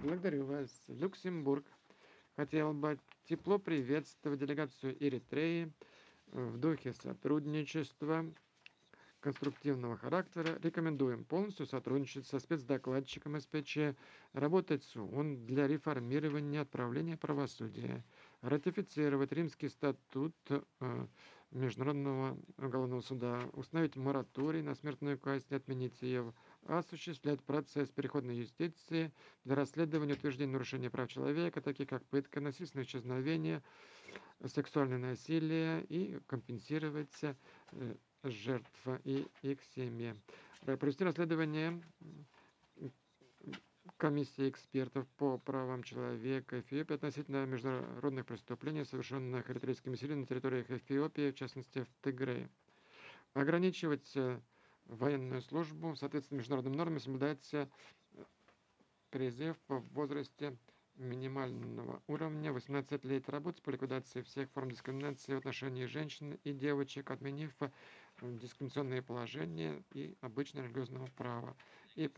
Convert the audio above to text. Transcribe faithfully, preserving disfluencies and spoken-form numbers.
Благодарю вас. Люксембург хотел бы тепло приветствовать делегацию Эритреи в духе сотрудничества конструктивного характера. Рекомендуем полностью сотрудничать со спецдокладчиком СПЧ, работать с ООН для реформирования отправления правосудия, ратифицировать Римский статут э, Международного уголовного суда, установить мораторий на смертную казнь, отменить ее, осуществлять процесс переходной юстиции для расследования утверждений нарушения прав человека, такие как пытка, насильственное исчезновение, сексуальное насилие, и компенсировать э, жертв и их семьи. Провести расследование комиссии экспертов по правам человека Эфиопии относительно международных преступлений, совершенных эритрейскими силами на территориях Эфиопии, в частности в Тигрее. Ограничивать военную службу в соответствии с международными нормами, соблюдать призыв в возрасте минимального уровня восемнадцать лет, работать по ликвидации всех форм дискриминации в отношении женщин и девочек, отменив дискриминационные положения и обычное религиозного права, и